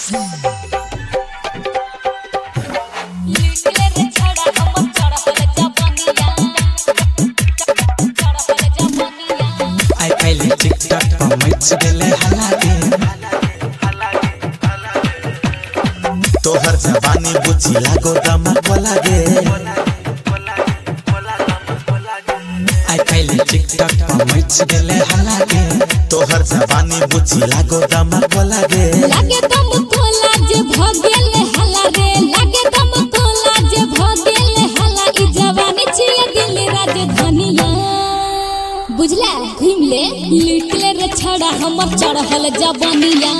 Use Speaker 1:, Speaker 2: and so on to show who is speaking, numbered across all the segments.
Speaker 1: TikTok पर मच गेले हलाके तोहर जवानी बुझी लागो दमक लागे आई पहले टिकटॉक पर मच गेले हलाके तोहर जवानी बुझी लागो दमक लागे
Speaker 2: लागे दम तोला जे भगेले हला रे लागे दम तोला जे भगेले हला ई जवानी छिए दिल राजधानिया बुझला घूम ले लिटले रे छड़ा हमर चढ़ल जवानिया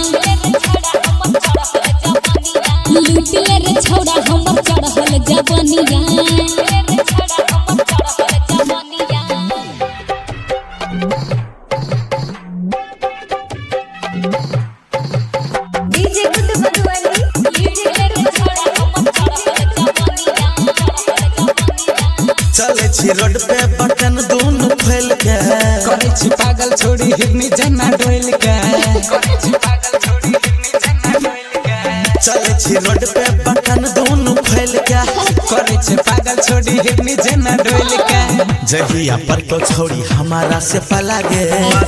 Speaker 2: लिटले रे छड़ा हमर चढ़ल जवानिया
Speaker 3: डीजे गुड बदवाली लिटले रे छड़ा हमर चढ़ल जवानिया
Speaker 1: चले छी रोड पे बटन दोनों फैल के करे छी पागल छोड़ी हिरनी जना डोल के करे छी पागल छोड़ी हिरनी जना डोल के चले छी रोड पे बटन दोनों फैल के करे छी पागल छोड़ी हिरनी जना डोल के जहिया पर तो छोड़ी हमारा से पलागे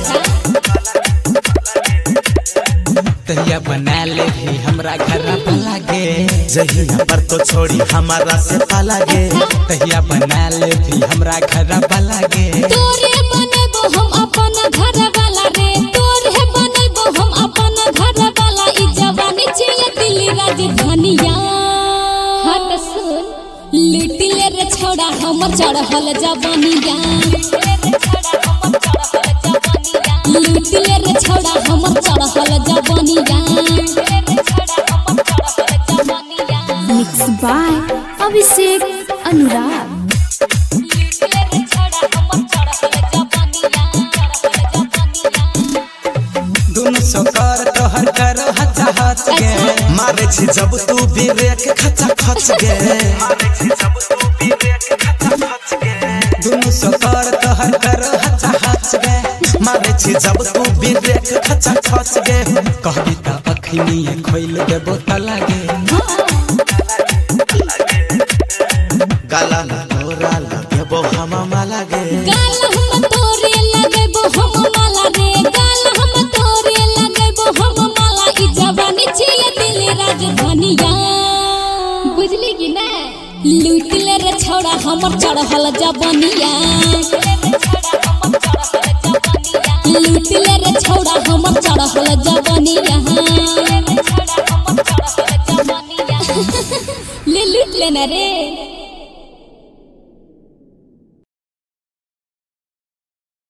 Speaker 1: तहिया बना ले भी हमरा घर पलागे जहिया पर तो छोड़ी हमारा से पलागे तहिया बना ले भी हमरा घर पलागे
Speaker 2: तोरे बनेबो हम अपन घर वाला रे तोरे बनेबो हम अपन घर वाला ई जवानी छिए दिल राजधानिया हट सुन लिटले रे छौड़ा हमर चढ़ल जवानिया लिटले रे छौड़ा हमर चढ़ल जवानिया
Speaker 3: मिक्स बाय अभिषेक अनुराग
Speaker 1: दुनु सोकर तोहर करो हचा हच गे मारे छी जब तू ब्रेक खचा खच गे मारे छी जब तू ब्रेक खचा खच गे दुनु सोकर तोहर करो हचा हच गे मारे छी जब तू ब्रेक खचा खच गे कहबी त अखनी खोइल देबो त लागे गाला तोरा लगेबो हम लागे
Speaker 2: गाल हम तोरे लगेबो हम माला रे गाल हम तोरे लगेबो हम माला ई जवानी छिए दिल राजधानिया बुझली कि ना लूटले रे छौड़ा हमर चढ़ल जवानिया लूटले रे छौड़ा हमर चढ़ल जवानिया ले लूट लेना रे।